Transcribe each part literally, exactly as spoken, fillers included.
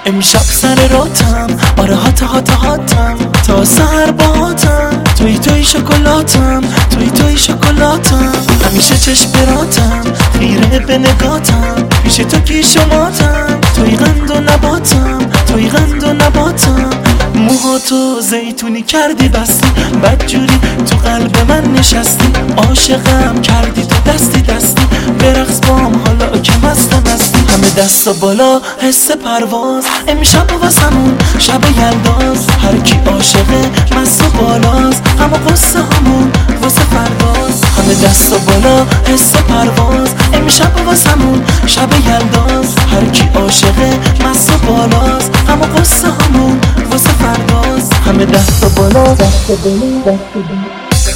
امشب سر راتم، آره هات هات هاتم تا سر باتم، توی توی شکلاتم، توی توی شکلاتم، همیشه چشم براتم، خیره به نگاتم، پیش تو کیش و ماتم، توی قند و نباتم، توی قند و نباتم. موهاتو زیتونی کردی بستی، بدجوری تو قلب من نشستی، عاشقم کردی تو دستی دستی، برقص بام حالا که مست مستی، همه دستا بالا حس پرواز، امشب واسمون شب یلداز، هر کی عاشقه مست و بالاز، اما قصه همون واسه فرداز، همه دستا بالا حس پرواز، امشب واسمون شب یلداز، هر کی عاشقه مست و بالاز، اما قصه همون واسه فرداز، همه دستا بالا دست بالا دست بالا.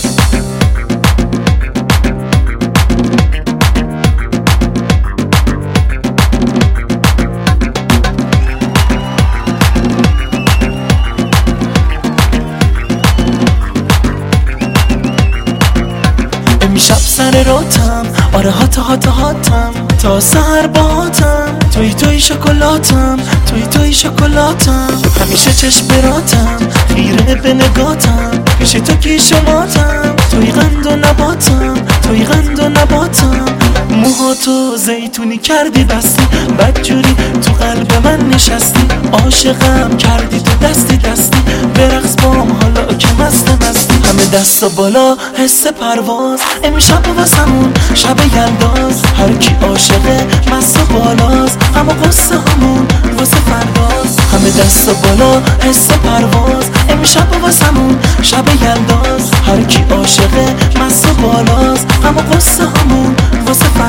امشب سر راتم، آره هات هات هاتم تا سر باتم، توی توی شکلاتم، توی توی شکلاتم، همیشه چشم براتم، خیره به نگاتم، پیش تو کیش ماتم، توی قند و نباتم، توی قند و نباتم. موهاتو زیتونی کردی بستی، بدجوری تو قلب من نشستی، عاشقم کردی تو دستی دستی، برقص بام حالا که مست مستی، همه دستا بالا حس پرواز، امشب واسمون شب یلداز، هر کی عاشقه مست و بالاز، اما قصه همون واسه فرداز، همه دستا بالا حس پرواز، امشب واسمون شب یلداز، هر کی عاشقه مست و بالاز، اما قصه همون واسه فرداز.